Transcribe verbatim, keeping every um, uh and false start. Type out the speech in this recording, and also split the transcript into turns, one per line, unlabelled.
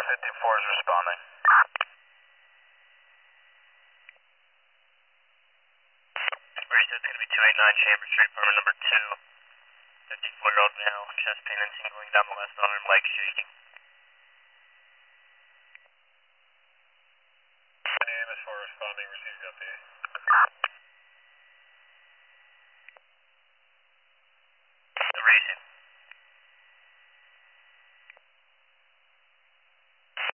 fifty-four is responding. Great, so it's going to be two eighty-nine Chambers Street, apartment number two. fifty-four-year-old male, chest pain and tingling down the left arm, leg shaking.